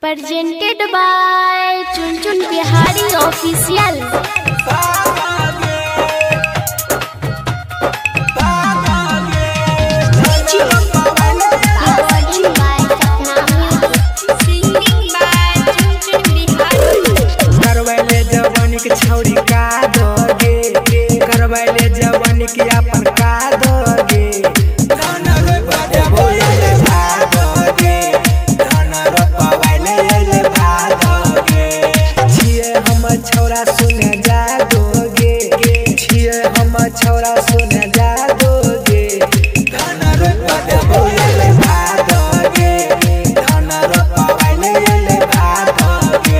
Presented by Chun Chun Bihari Official. छौरी का दोगे करवैले जवानी की अपन का दोगे धाना रे बाजे बोले भागोगे धाना रे पवैले ले भागोगे छिए हम छौरा सुने जागोगे छिए हम छौरा सुने जागोगे धाना रे बाजे बोले भागोगे धाना रे पवैले ले भागोगे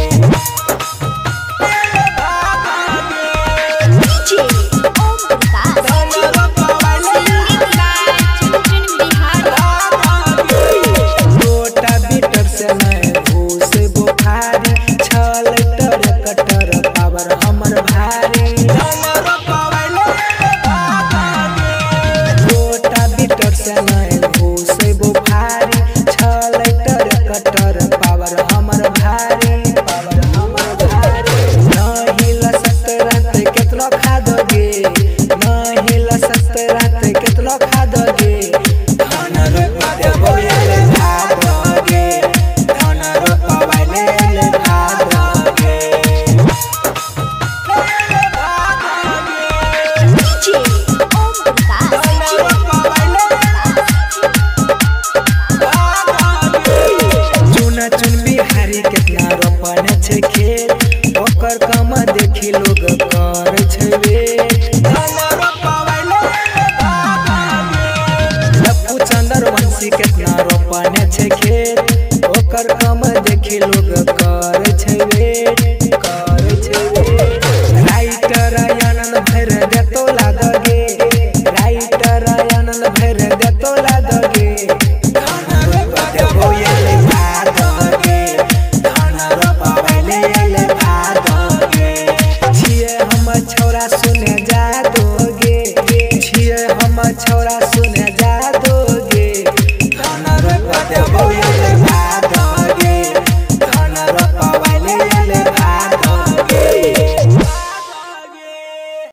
कम देखी लोग कर छबे लप्पू चंद्रवंशी कितना रोपने छे खेत ओकर कम देखी लोग